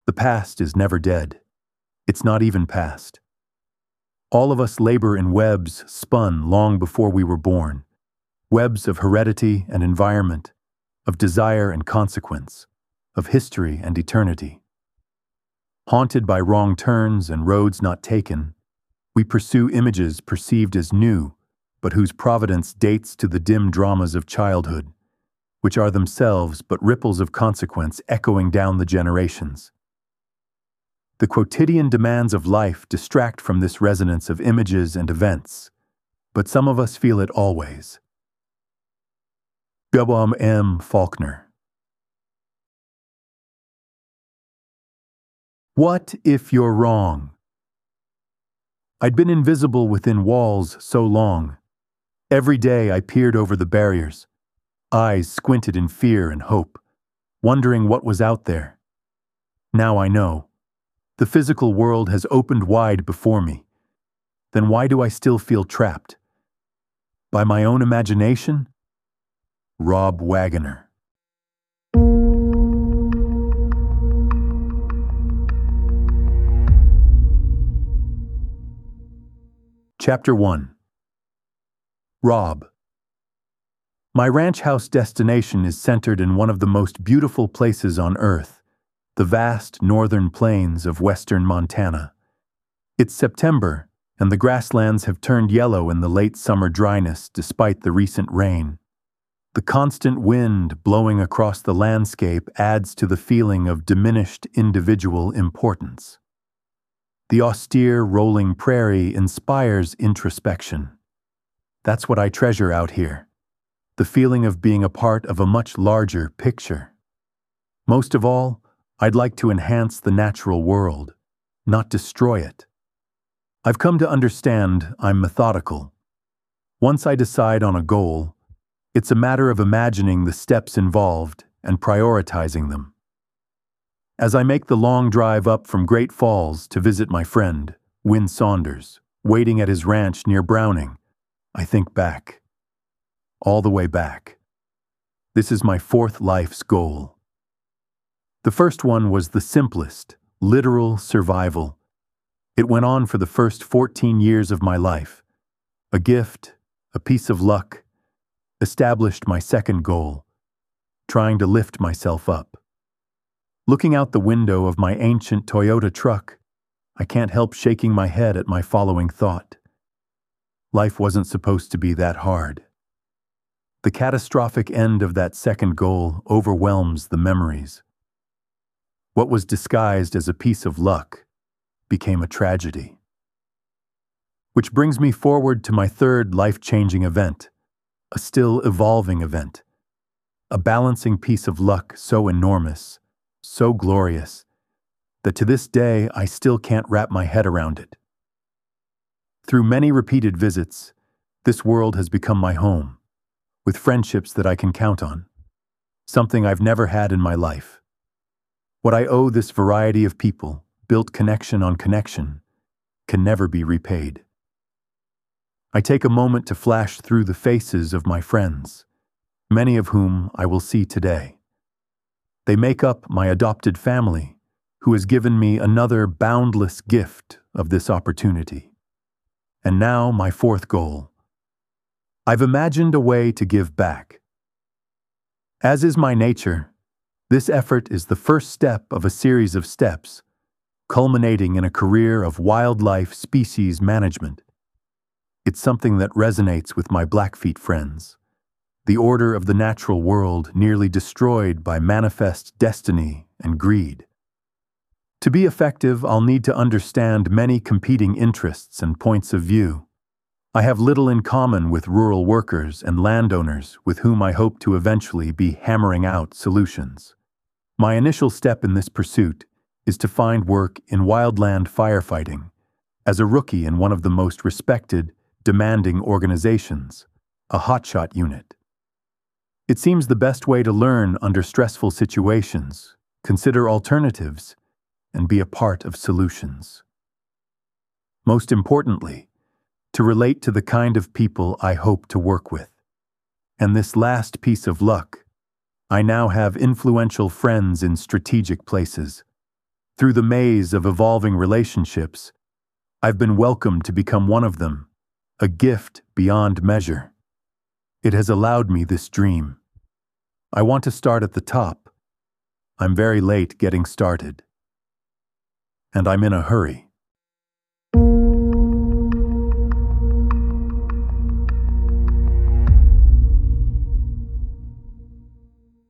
The past is never dead. It's not even past. All of us labor in webs spun long before we were born, webs of heredity and environment, of desire and consequence, of history and eternity. Haunted by wrong turns and roads not taken, we pursue images perceived as new, but whose providence dates to the dim dramas of childhood, which are themselves but ripples of consequence echoing down the generations. The quotidian demands of life distract from this resonance of images and events, but some of us feel it always. William M. Faulkner. What if you're wrong? I'd been invisible within walls so long. Every day I peered over the barriers, eyes squinted in fear and hope, wondering what was out there. Now I know. The physical world has opened wide before me. Then why do I still feel trapped? By my own imagination? Rob Waggoner. Chapter 1. Rob. My ranch house destination is centered in one of the most beautiful places on Earth, the vast northern plains of western Montana. It's September, and the grasslands have turned yellow in the late summer dryness despite the recent rain. The constant wind blowing across the landscape adds to the feeling of diminished individual importance. The austere, rolling prairie inspires introspection. That's what I treasure out here, the feeling of being a part of a much larger picture. Most of all, I'd like to enhance the natural world, not destroy it. I've come to understand I'm methodical. Once I decide on a goal, it's a matter of imagining the steps involved and prioritizing them. As I make the long drive up from Great Falls to visit my friend, Win Saunders, waiting at his ranch near Browning, I think back. All the way back. This is my fourth life's goal. The first one was the simplest, literal survival. It went on for the first 14 years of my life. A gift, a piece of luck, established my second goal, trying to lift myself up. Looking out the window of my ancient Toyota truck, I can't help shaking my head at my following thought. Life wasn't supposed to be that hard. The catastrophic end of that second goal overwhelms the memories. What was disguised as a piece of luck became a tragedy. Which brings me forward to my third life-changing event, a still evolving event, a balancing piece of luck so enormous, so glorious, that to this day I still can't wrap my head around it. Through many repeated visits, this world has become my home, with friendships that I can count on, something I've never had in my life. What I owe this variety of people, built connection on connection, can never be repaid. I take a moment to flash through the faces of my friends, many of whom I will see today. They make up my adopted family, who has given me another boundless gift of this opportunity. And now my fourth goal. I've imagined a way to give back. As is my nature, this effort is the first step of a series of steps, culminating in a career of wildlife species management. It's something that resonates with my Blackfeet friends, the order of the natural world nearly destroyed by manifest destiny and greed. To be effective, I'll need to understand many competing interests and points of view. I have little in common with rural workers and landowners with whom I hope to eventually be hammering out solutions. My initial step in this pursuit is to find work in wildland firefighting as a rookie in one of the most respected, demanding organizations, a hotshot unit. It seems the best way to learn under stressful situations, consider alternatives, and be a part of solutions. Most importantly, to relate to the kind of people I hope to work with. And this last piece of luck, I now have influential friends in strategic places. Through the maze of evolving relationships, I've been welcomed to become one of them, a gift beyond measure. It has allowed me this dream. I want to start at the top. I'm very late getting started. And I'm in a hurry.